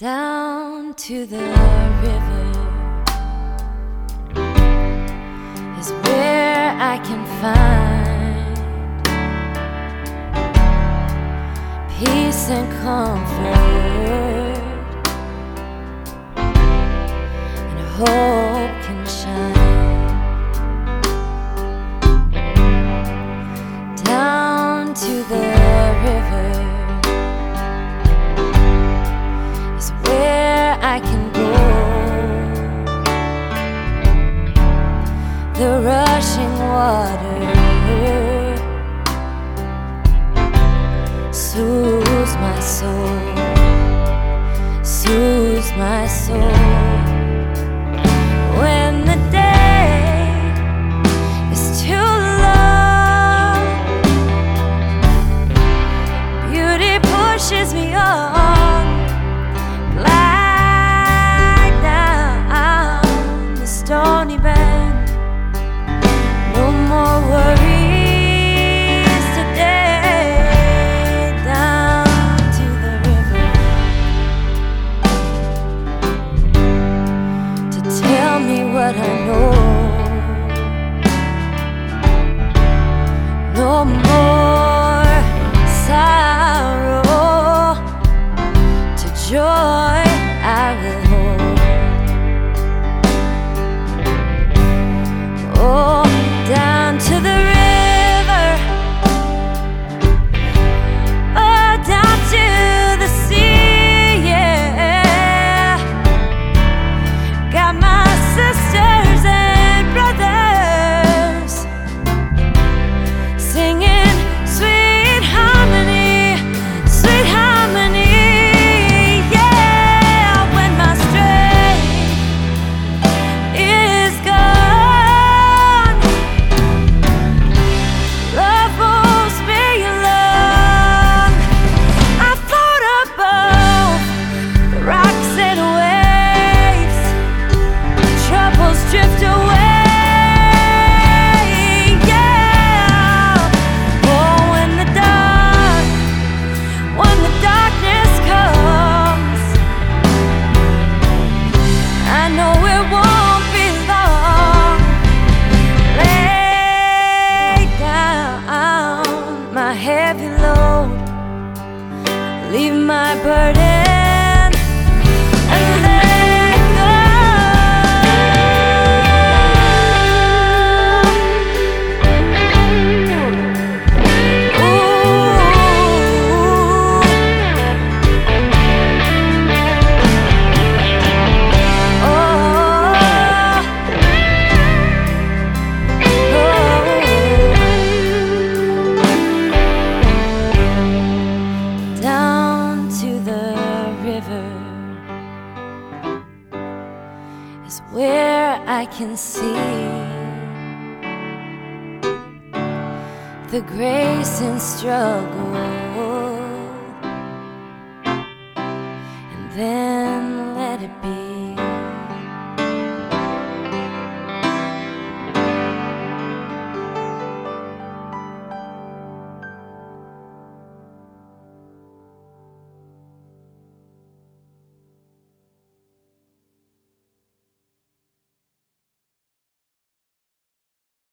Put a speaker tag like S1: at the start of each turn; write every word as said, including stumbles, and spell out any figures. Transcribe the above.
S1: Down to the river is where I can find peace and comfort, and hope can shine. Down to the river I can go. The rushing water soothes my soul, soothes my soul. When the day is too long, beauty pushes me on. Stony Bend, no more worries today. Down to the river to tell me what I know. No more sorrow, to joy I will hold. Oh, down to the river, oh, down to the sea, yeah. Got my sisters and brothers singing sweet harmony, sweet harmony, yeah. When my strength is gone, drift away, yeah. Oh, when the dark, when the darkness comes, I know it won't be long. Lay down my heavy load, leave my burden. Is where I can see the grace in struggle, and then let it be.